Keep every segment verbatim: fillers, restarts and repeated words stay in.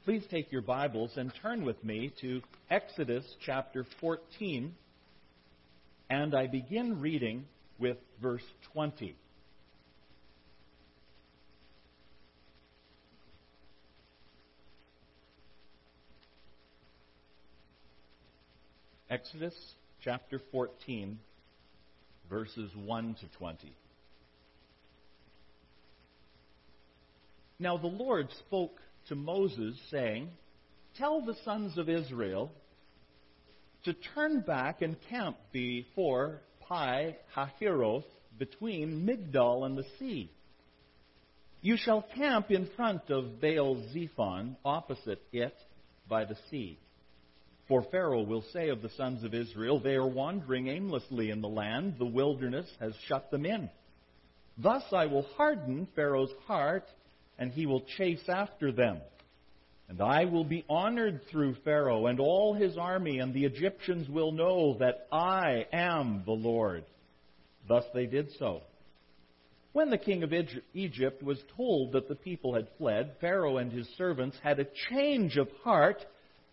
Please take your Bibles and turn with me to Exodus chapter fourteen, and I begin reading with verse twenty. Exodus chapter fourteen, verses one to twenty. Now the Lord spoke to Moses, saying, "Tell the sons of Israel to turn back and camp before Pi Hahiroth, between Migdol and the sea. You shall camp in front of Baal Zephon, opposite it by the sea. For Pharaoh will say of the sons of Israel, they are wandering aimlessly in the land. The wilderness has shut them in. Thus I will harden Pharaoh's heart, and he will chase after them. And I will be honored through Pharaoh and all his army, and the Egyptians will know that I am the Lord." Thus they did so. When the king of Egypt was told that the people had fled, Pharaoh and his servants had a change of heart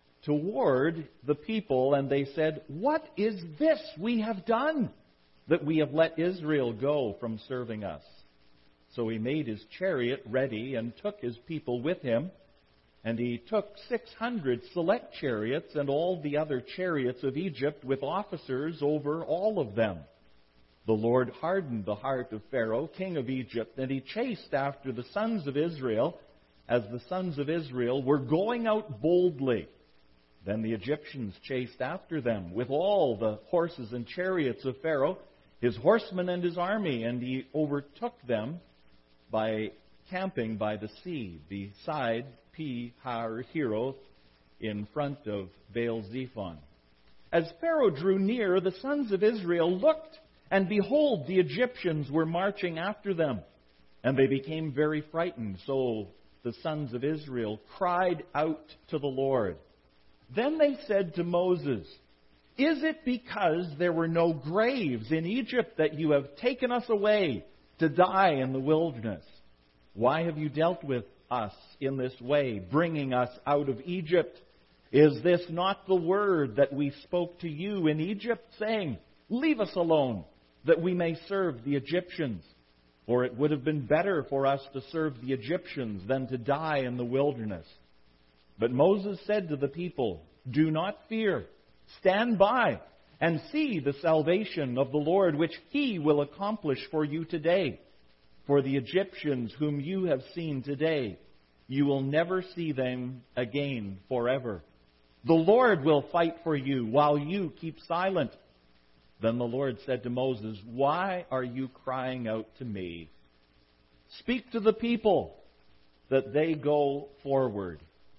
toward the people, and they said, "What is this we have done, that we have let Israel go from serving us?" So he made his chariot ready and took his people with him. And he took six hundred select chariots and all the other chariots of Egypt with officers over all of them. The Lord hardened the heart of Pharaoh, king of Egypt, and he chased after the sons of Israel as the sons of Israel were going out boldly. Then the Egyptians chased after them with all the horses and chariots of Pharaoh, his horsemen and his army, and he overtook them by camping by the sea, beside Pi Hahiroth, in front of Baal Zephon. As Pharaoh drew near, the sons of Israel looked, and behold, the Egyptians were marching after them. And they became very frightened. So the sons of Israel cried out to the Lord. Then they said to Moses, "Is it because there were no graves in Egypt that you have taken us away to die in the wilderness? Why have you dealt with us in this way, bringing us out of Egypt? Is this not the word that we spoke to you in Egypt, saying, 'Leave us alone, that we may serve the Egyptians'? For it would have been better for us to serve the Egyptians than to die in the wilderness." But Moses said to the people, "Do not fear. Stand by and see the salvation of the Lord, which He will accomplish for you today. For the Egyptians whom you have seen today, you will never see them again forever. The Lord will fight for you while you keep silent." Then the Lord said to Moses, "Why are you crying out to me? Speak to the people that they go forward.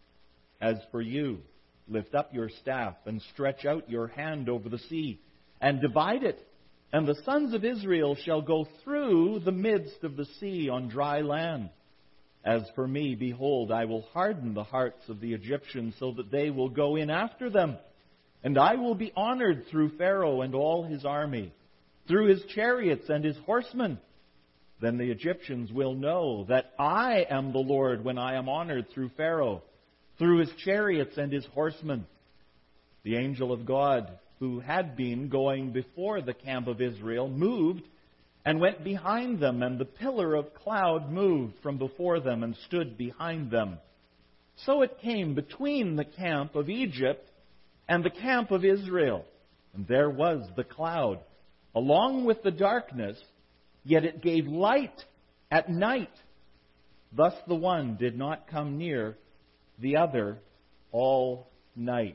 As for you, lift up your staff and stretch out your hand over the sea and divide it. And the sons of Israel shall go through the midst of the sea on dry land. As for me, behold, I will harden the hearts of the Egyptians so that they will go in after them. And I will be honored through Pharaoh and all his army, through his chariots and his horsemen. Then the Egyptians will know that I am the Lord when I am honored through Pharaoh, through his chariots and his horsemen." The angel of God, who had been going before the camp of Israel, moved and went behind them, and the pillar of cloud moved from before them and stood behind them. So it came between the camp of Egypt and the camp of Israel. And there was the cloud, along with the darkness, yet it gave light at night. Thus the one did not come near the other all night.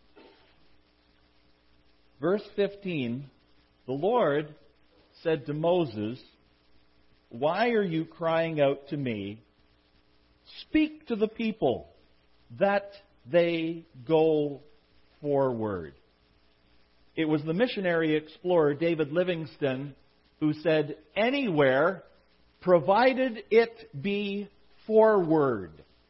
Verse fifteen, the Lord said to Moses, "Why are you crying out to me? Speak to the people that they go forward." It was the missionary explorer David Livingstone who said, "Anywhere, provided it be forward."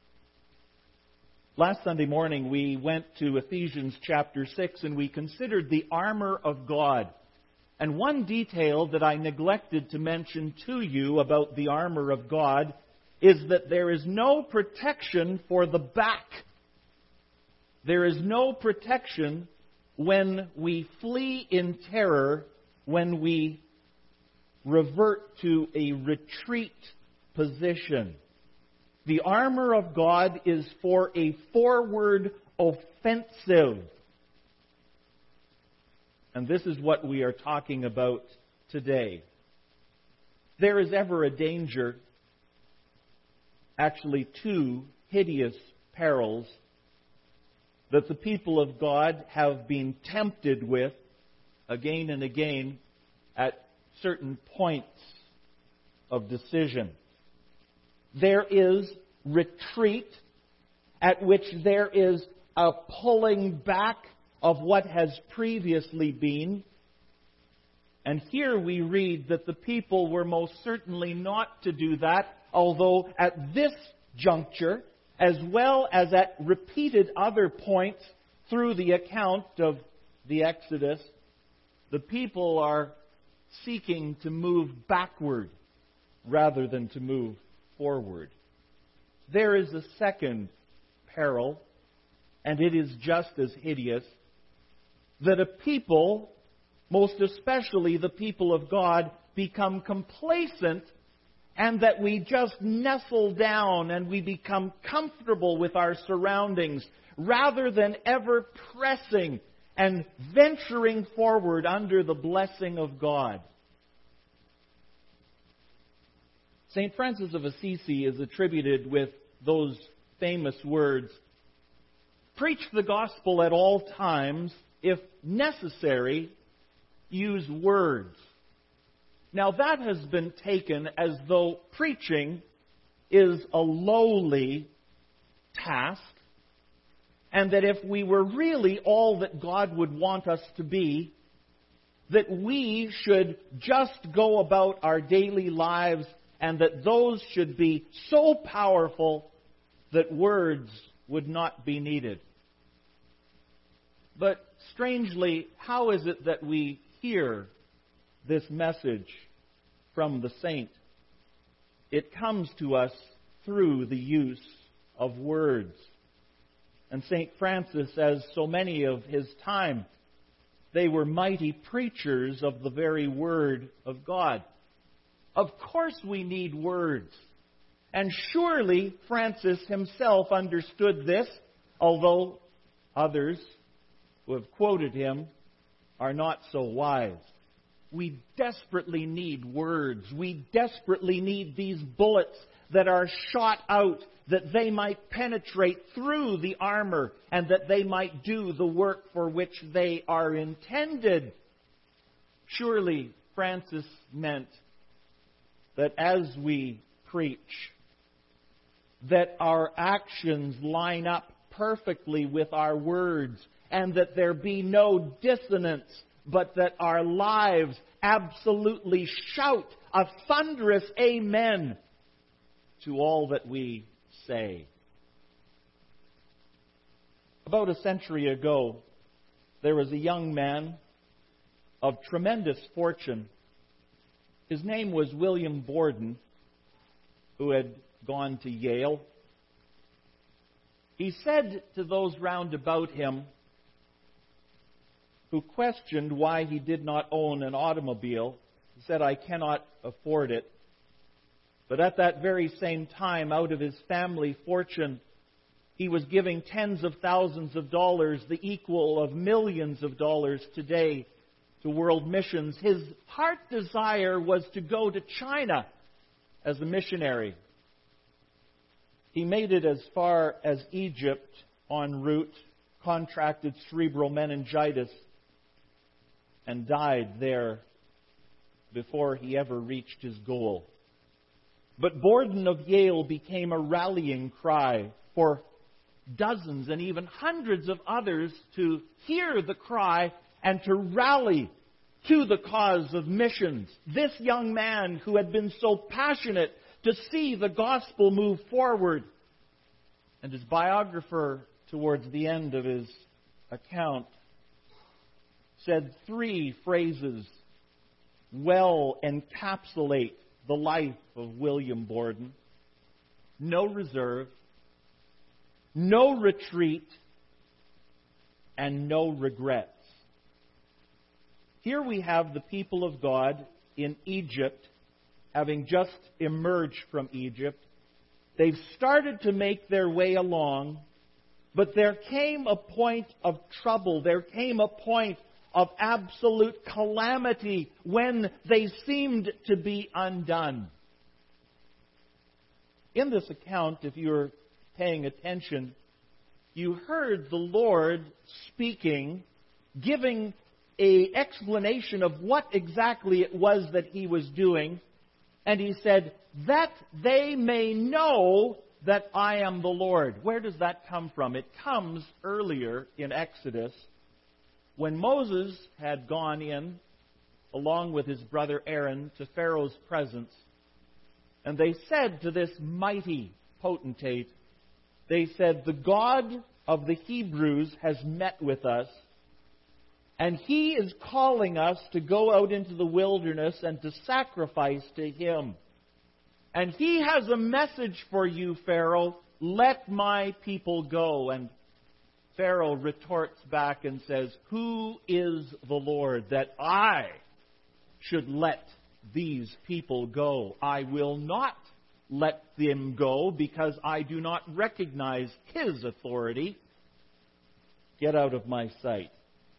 Last Sunday morning, we went to Ephesians chapter six, and we considered the armor of God. And one detail that I neglected to mention to you about the armor of God is that there is no protection for the back There is no protection when we flee in terror, when we revert to a retreat position. The armor of God is for a forward offensive. And this is what we are talking about today. There is ever a danger, actually two hideous perils, that the people of God have been tempted with again and again at certain points of decision. There is retreat, at which there is a pulling back of what has previously been. And here we read that the people were most certainly not to do that, although at this juncture, as well as at repeated other points through the account of the Exodus, the people are seeking to move backward rather than to move forward. There is a second peril, and it is just as hideous, that a people, most especially the people of God, become complacent, and that we just nestle down and we become comfortable with our surroundings rather than ever pressing and venturing forward under the blessing of God. Saint Francis of Assisi is attributed with those famous words, "Preach the gospel at all times, if necessary, use words." Now that has been taken as though preaching is a lowly task, and that if we were really all that God would want us to be, that we should just go about our daily lives, and that those should be so powerful that words would not be needed. But strangely, how is it that we hear this message from the saint? It comes to us through the use of words. And Saint Francis, as so many of his time, they were mighty preachers of the very Word of God. Of course we need words. And surely Francis himself understood this, although others who have quoted him are not so wise. We desperately need words. We desperately need these bullets that are shot out, that they might penetrate through the armor and that they might do the work for which they are intended. Surely Francis meant that as we preach, that our actions line up perfectly with our words, and that there be no dissonance, but that our lives absolutely shout a thunderous amen to all that we say. About a century ago, there was a young man of tremendous fortune. His name was William Borden, who had gone to Yale. He said to those round about him, who questioned why he did not own an automobile, he said, "I cannot afford it." But at that very same time, out of his family fortune, he was giving tens of thousands of dollars, the equal of millions of dollars today, to world missions. His heart desire was to go to China as a missionary. He made it as far as Egypt en route, contracted cerebral meningitis, and died there before he ever reached his goal. But Borden of Yale became a rallying cry for dozens and even hundreds of others to hear the cry and to rally to the cause of missions. This young man who had been so passionate to see the gospel move forward. And his biographer, towards the end of his account, said three phrases well encapsulate the life of William Borden. No reserve, no retreat, and no regrets. Here we have the people of God in Egypt, having just emerged from Egypt. They've started to make their way along, but there came a point of trouble. There came a point of absolute calamity when they seemed to be undone. In this account, if you're paying attention, you heard the Lord speaking, giving an explanation of what exactly it was that He was doing. And He said, that they may know that I am the Lord. Where does that come from? It comes earlier in Exodus when Moses had gone in, along with his brother Aaron, to Pharaoh's presence. And they said to this mighty potentate, they said, the God of the Hebrews has met with us, and He is calling us to go out into the wilderness and to sacrifice to Him. And He has a message for you, Pharaoh. Let my people go. And Pharaoh retorts back and says, who is the Lord that I should let these people go? I will not let them go because I do not recognize His authority. Get out of my sight.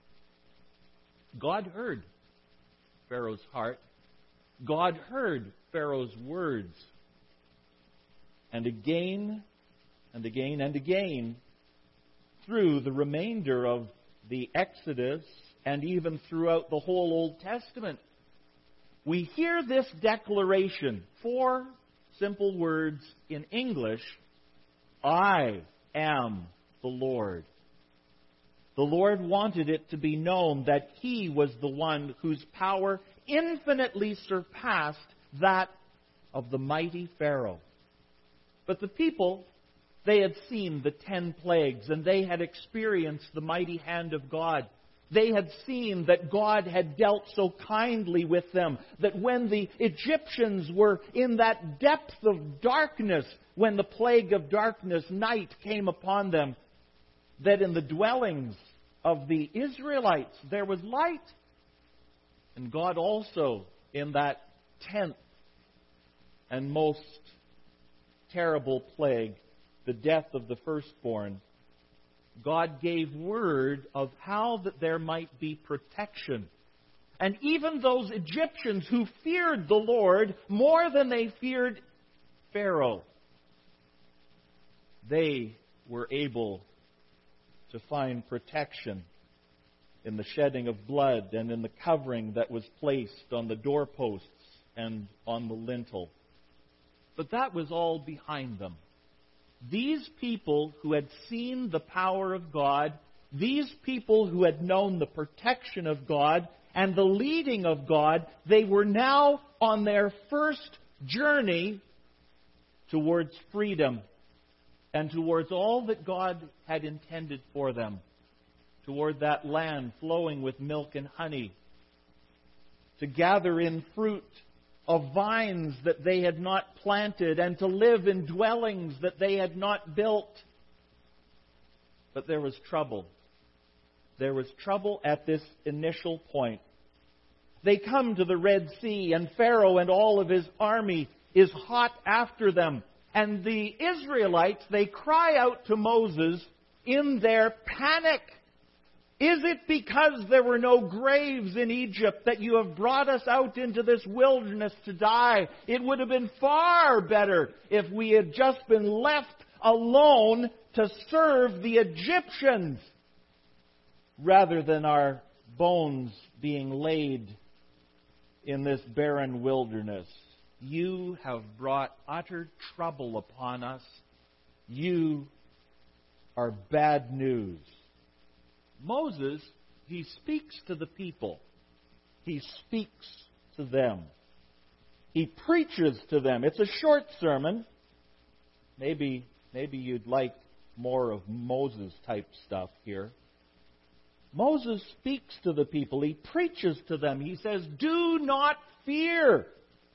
God heard Pharaoh's heart. God heard Pharaoh's words. And again and again and again, through the remainder of the Exodus and even throughout the whole Old Testament, we hear this declaration, four simple words in English, I am the Lord. The Lord wanted it to be known that He was the one whose power infinitely surpassed that of the mighty Pharaoh. But the people, they had seen the ten plagues, and they had experienced the mighty hand of God. They had seen that God had dealt so kindly with them, that when the Egyptians were in that depth of darkness, when the plague of darkness, night came upon them, that in the dwellings of the Israelites there was light. And God also, in that tenth and most terrible plague, the death of the firstborn, God gave word of how that there might be protection. And even those Egyptians who feared the Lord more than they feared Pharaoh, they were able to find protection in the shedding of blood and in the covering that was placed on the doorposts and on the lintel. But that was all behind them. These people who had seen the power of God, these people who had known the protection of God and the leading of God, they were now on their first journey towards freedom and towards all that God had intended for them, toward that land flowing with milk and honey, to gather in fruit of vines that they had not planted, and to live in dwellings that they had not built. But there was trouble. There was trouble at this initial point. They come to the Red Sea, and Pharaoh and all of his army is hot after them. And the Israelites, they cry out to Moses in their panic. Is it because there were no graves in Egypt that you have brought us out into this wilderness to die? It would have been far better if we had just been left alone to serve the Egyptians rather than our bones being laid in this barren wilderness. You have brought utter trouble upon us. You are bad news. Moses, he speaks to the people. He speaks to them. He preaches to them. It's a short sermon. Maybe, maybe you'd like more of Moses type stuff here. Moses speaks to the people. He preaches to them. He says, do not fear.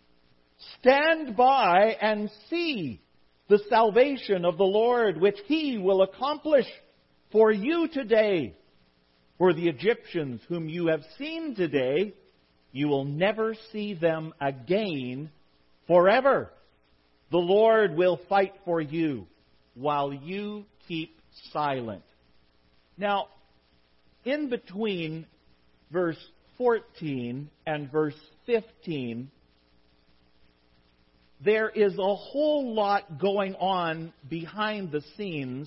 Stand by and see the salvation of the Lord, which He will accomplish for you today. For the Egyptians whom you have seen today, you will never see them again forever. The Lord will fight for you while you keep silent. Now, in between verse fourteen and verse fifteen, there is a whole lot going on behind the scenes.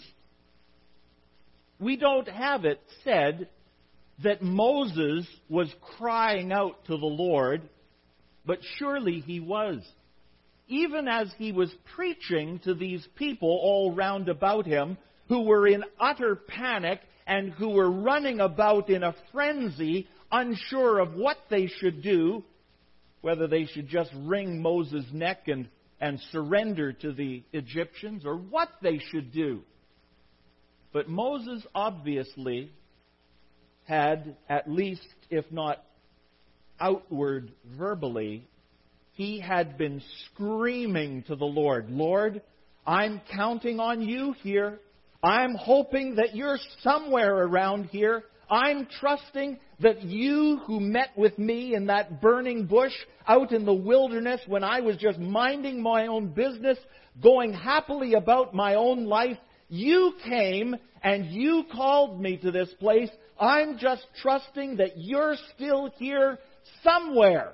We don't have it said that Moses was crying out to the Lord, but surely he was. Even as he was preaching to these people all round about him, who were in utter panic and who were running about in a frenzy, unsure of what they should do, whether they should just wring Moses' neck and, and surrender to the Egyptians, or what they should do. But Moses obviously had, at least if not outward verbally, he had been screaming to the Lord, Lord, I'm counting on you here. I'm hoping that you're somewhere around here. I'm trusting that you who met with me in that burning bush out in the wilderness when I was just minding my own business, going happily about my own life, you came and you called me to this place. I'm just trusting that you're still here somewhere.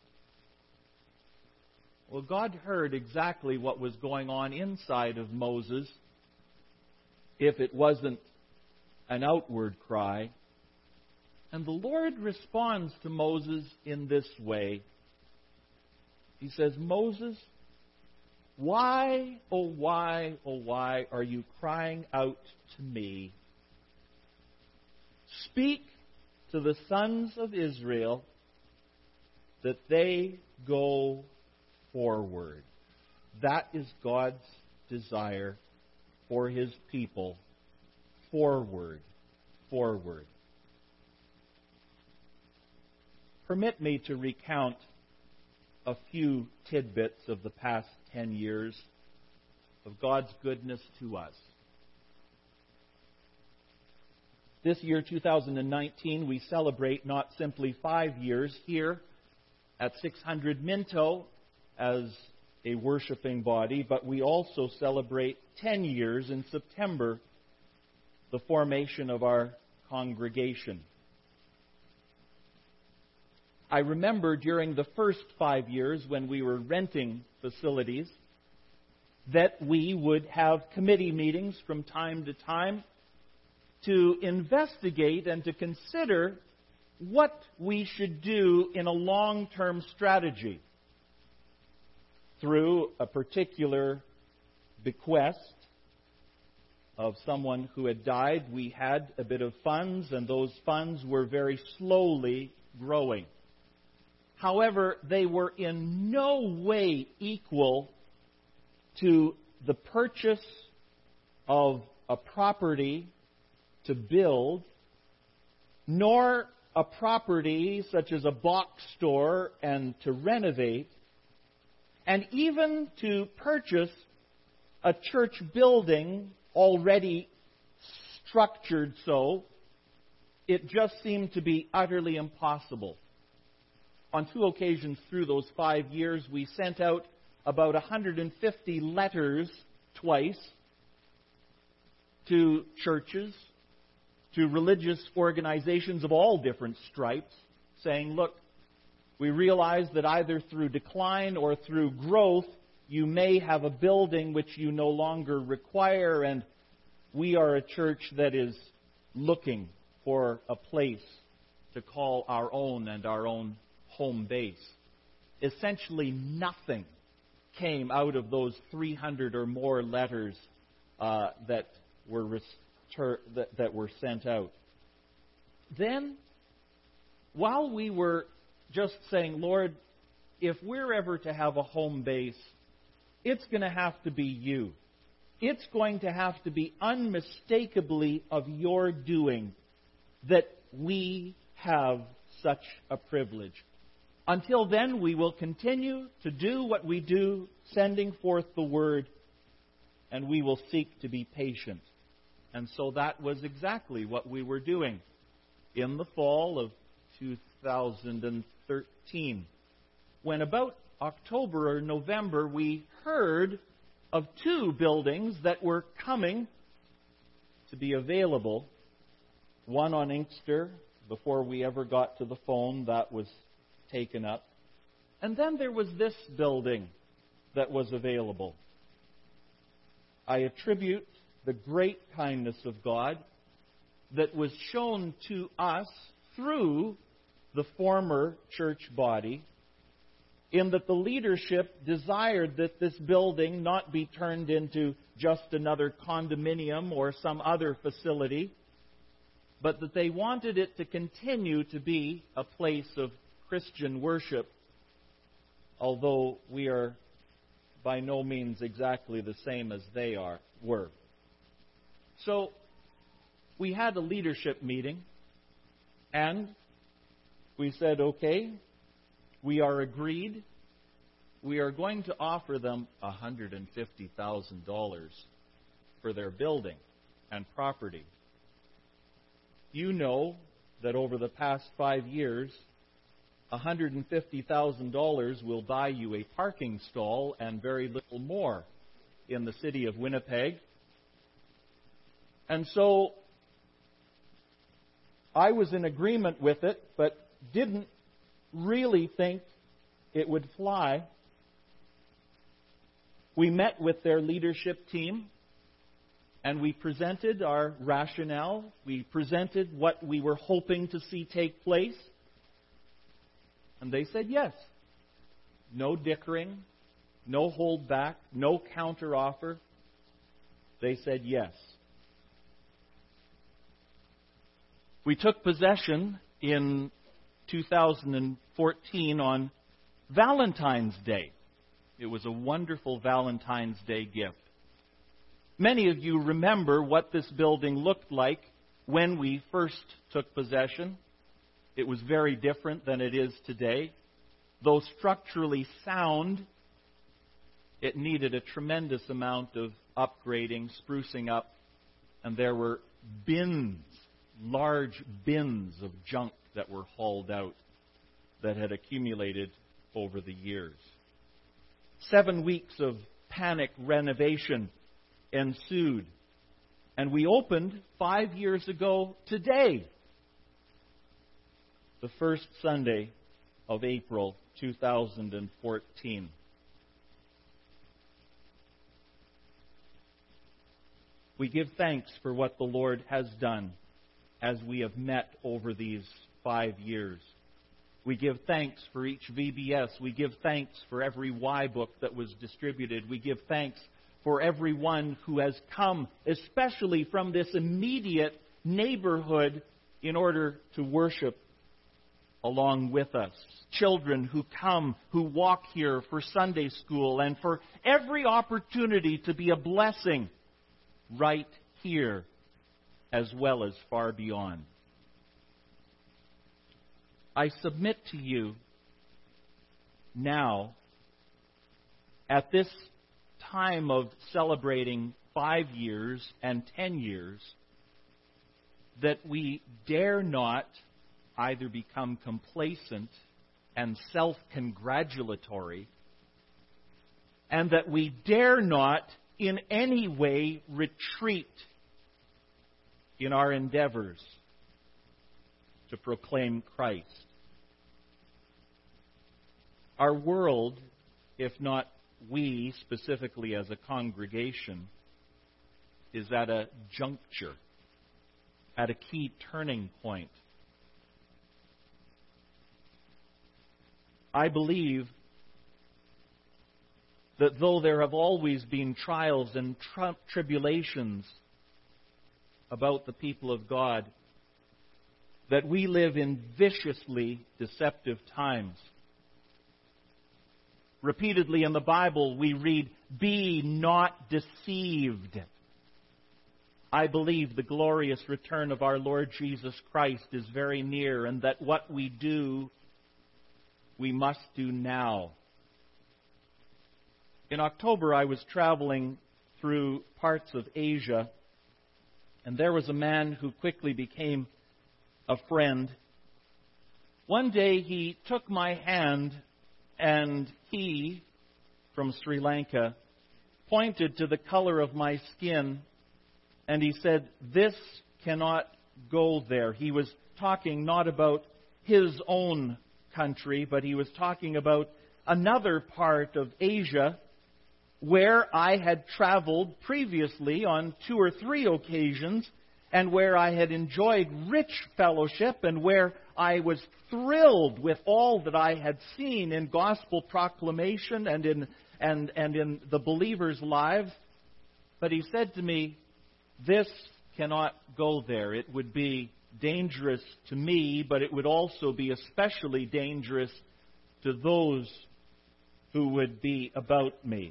Well, God heard exactly what was going on inside of Moses, if it wasn't an outward cry. And the Lord responds to Moses in this way. He says, Moses, why, oh why, oh why are you crying out to me? Speak to the sons of Israel that they go forward. That is God's desire for His people. Forward. Forward. Permit me to recount a few tidbits of the past ten years of God's goodness to us. This year, two thousand nineteen, we celebrate not simply five years here at six hundred Minto as a worshiping body, but we also celebrate ten years in September, the formation of our congregation. I remember during the first five years when we were renting facilities that we would have committee meetings from time to time to investigate and to consider what we should do in a long-term strategy. Through a particular bequest of someone who had died, we had a bit of funds, and those funds were very slowly growing. However, they were in no way equal to the purchase of a property to build, nor a property such as a box store and to renovate, and even to purchase a church building already structured so, it just seemed to be utterly impossible. On two occasions through those five years, we sent out about one hundred fifty letters twice to churches, to religious organizations of all different stripes, saying, look, we realize that either through decline or through growth, you may have a building which you no longer require, and we are a church that is looking for a place to call our own and our own home base. Essentially nothing came out of those three hundred or more letters uh, that were retur- that, that were sent out. Then, while we were just saying, Lord, if we're ever to have a home base, it's going to have to be you. It's going to have to be unmistakably of your doing that we have such a privilege. Until then, we will continue to do what we do, sending forth the word, and we will seek to be patient. And so that was exactly what we were doing. in the fall of two thousand thirteen, when about October or November we heard of two buildings that were coming to be available. One on Inkster, before we ever got to the phone, that was taken up. And then there was this building that was available. I attribute the great kindness of God that was shown to us through the former church body, in that the leadership desired that this building not be turned into just another condominium or some other facility, but that they wanted it to continue to be a place of Christian worship, although we are by no means exactly the same as they are were. So we had a leadership meeting, and we said, okay, we are agreed. We are going to offer them one hundred fifty thousand dollars for their building and property. You know that over the past five years, one hundred fifty thousand dollars will buy you a parking stall and very little more in the city of Winnipeg. And so I was in agreement with it, but didn't really think it would fly. We met with their leadership team, and we presented our rationale. We presented what we were hoping to see take place. And they said yes. No dickering, no holdback, no counteroffer. They said yes. We took possession in two thousand fourteen on Valentine's Day. It was a wonderful Valentine's Day gift. Many of you remember what this building looked like when we first took possession. It was very different than it is today. Though structurally sound, it needed a tremendous amount of upgrading, sprucing up, and there were bins, large bins of junk that were hauled out that had accumulated over the years. Seven weeks of panic renovation ensued, and we opened five years ago today, the first Sunday of April two thousand fourteen. We give thanks for what the Lord has done as we have met over these five years. We give thanks for each V B S. We give thanks for every Y book that was distributed. We give thanks for everyone who has come, especially from this immediate neighborhood, in order to worship along with us. Children who come, who walk here for Sunday school, and for every opportunity to be a blessing right here as well as far beyond. I submit to you now, at this time of celebrating five years and ten years, that we dare not either become complacent and self-congratulatory, and that we dare not in any way retreat in our endeavors to proclaim Christ. Our world, if not we specifically as a congregation, is at a juncture, at a key turning point. I believe that though there have always been trials and tri- tribulations about the people of God, that we live in viciously deceptive times. Repeatedly in the Bible we read, "Be not deceived." I believe the glorious return of our Lord Jesus Christ is very near, and that what we do, we must do now. In October, I was traveling through parts of Asia, and there was a man who quickly became a friend. One day he took my hand and he, from Sri Lanka, pointed to the color of my skin and he said, "This cannot go there." He was talking not about his own country, but he was talking about another part of Asia where I had traveled previously on two or three occasions and where I had enjoyed rich fellowship and where I was thrilled with all that I had seen in gospel proclamation and in and, and in the believers' lives. But he said to me, "This cannot go there. It would be dangerous to me, but it would also be especially dangerous to those who would be about me."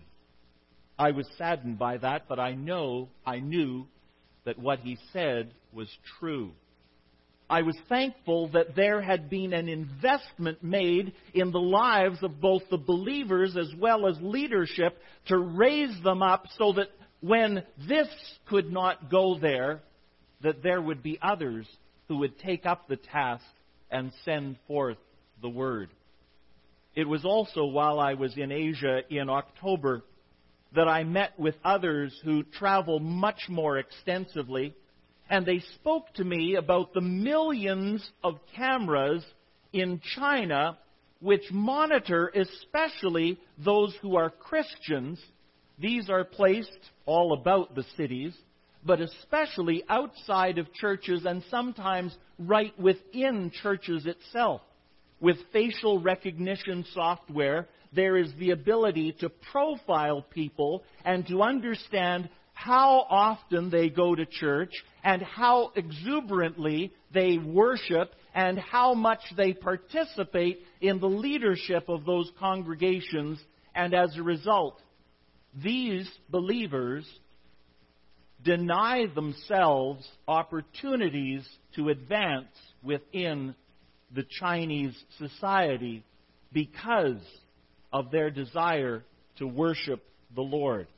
I was saddened by that, but I know, I knew that what he said was true. I was thankful that there had been an investment made in the lives of both the believers as well as leadership to raise them up so that when this could not go there, that there would be others who would take up the task and send forth the word. It was also while I was in Asia in October that I met with others who travel much more extensively, and they spoke to me about the millions of cameras in China which monitor especially those who are Christians. These are placed all about the cities, but especially outside of churches and sometimes right within churches itself. With facial recognition software, there is the ability to profile people and to understand how often they go to church and how exuberantly they worship and how much they participate in the leadership of those congregations. And as a result, these believers deny themselves opportunities to advance within the Chinese society because of their desire to worship the Lord.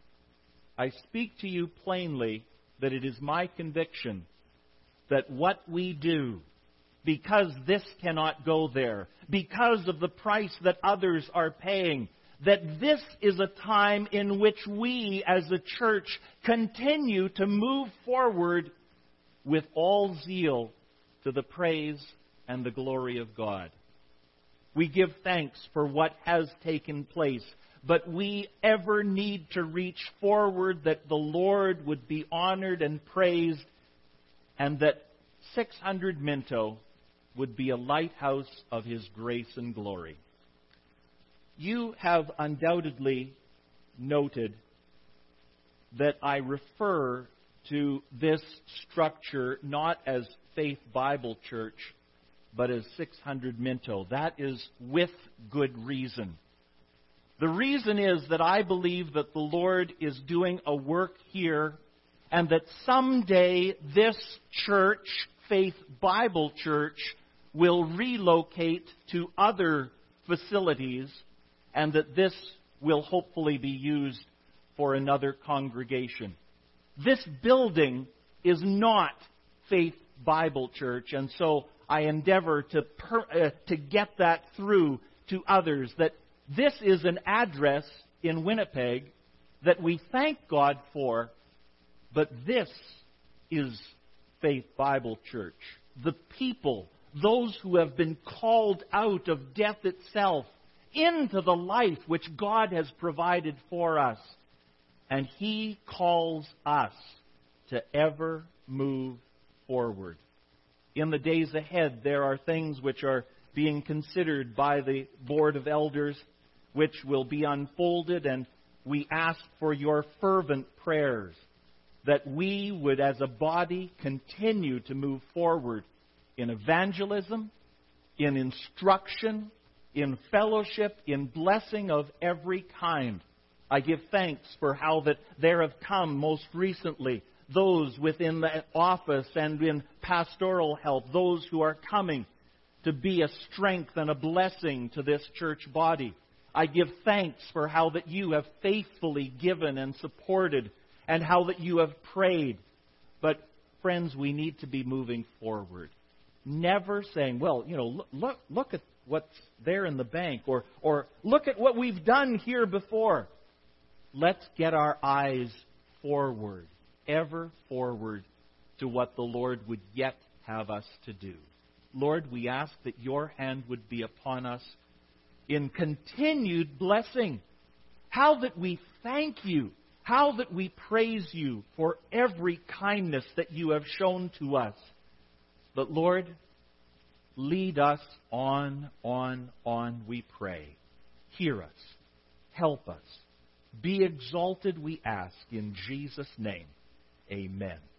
I speak to you plainly that it is my conviction that what we do, because this cannot go there, because of the price that others are paying, that this is a time in which we as a church continue to move forward with all zeal to the praise and the glory of God. We give thanks for what has taken place, but we ever need to reach forward that the Lord would be honored and praised, and that six hundred Minto would be a lighthouse of His grace and glory. You have undoubtedly noted that I refer to this structure not as Faith Bible Church, but as six hundred Minto. That is with good reason. The reason is that I believe that the Lord is doing a work here, and that someday this church, Faith Bible Church, will relocate to other facilities, and that this will hopefully be used for another congregation. This building is not Faith Bible Church, and so I endeavor to per, uh, to get that through to others, that this is an address in Winnipeg that we thank God for, but this is Faith Bible Church. The people, those who have been called out of death itself into the life which God has provided for us. And He calls us to ever move forward. In the days ahead, there are things which are being considered by the Board of Elders, which will be unfolded, and we ask for your fervent prayers that we would, as a body, continue to move forward in evangelism, in instruction, in fellowship, in blessing of every kind. I give thanks for how that there have come most recently those within the office and in pastoral help, those who are coming to be a strength and a blessing to this church body. I give thanks for how that you have faithfully given and supported, and how that you have prayed. But friends, we need to be moving forward. Never saying, well, you know, look, look, look at what's there in the bank, or, or look at what we've done here before. Let's get our eyes forward, ever forward to what the Lord would yet have us to do. Lord, we ask that your hand would be upon us in continued blessing. How that we thank you. How that we praise you for every kindness that you have shown to us. But Lord, lead us on, on, on, we pray. Hear us. Help us. Be exalted, we ask, in Jesus' name. Amen.